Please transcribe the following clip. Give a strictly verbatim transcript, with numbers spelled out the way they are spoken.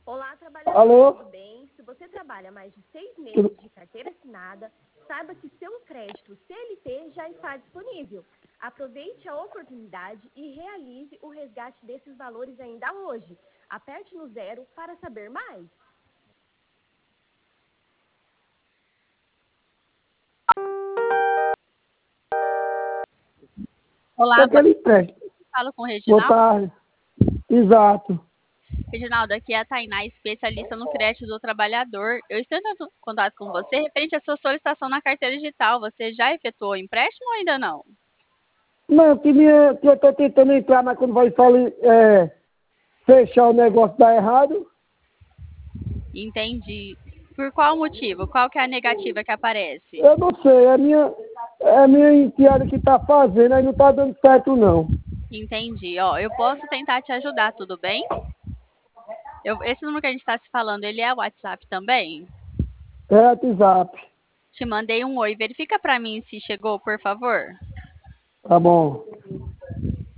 Olá, trabalhador, Alô? tudo bem? Se você trabalha mais de seis Tudo- meses de carteira assinada, saiba que seu crédito C L T já está disponível. Aproveite a oportunidade e realize o resgate desses valores ainda hoje. Aperte no zero para saber mais. Olá, boa Daquele empréstimo. tarde. Falo com o Boa Reginaldo. tarde. Exato. Reginaldo, aqui é a Tainá, especialista no crédito do trabalhador. Eu estou entrando em contato com você referente à sua solicitação na carteira digital. Você já efetuou o empréstimo ou ainda não? Não, que, minha, que eu tô tentando entrar, mas quando vai falar, é, fechar o negócio dá errado. Entendi. Por qual motivo? Qual que é a negativa que aparece? Eu não sei, é a minha, é a minha enteada que tá fazendo, aí não tá dando certo não. Entendi. Ó, eu posso tentar te ajudar, tudo bem? Eu- esse número que a gente está se falando, ele é o WhatsApp também? É WhatsApp. Te mandei um oi. Verifica para mim se chegou, por favor. Tá bom.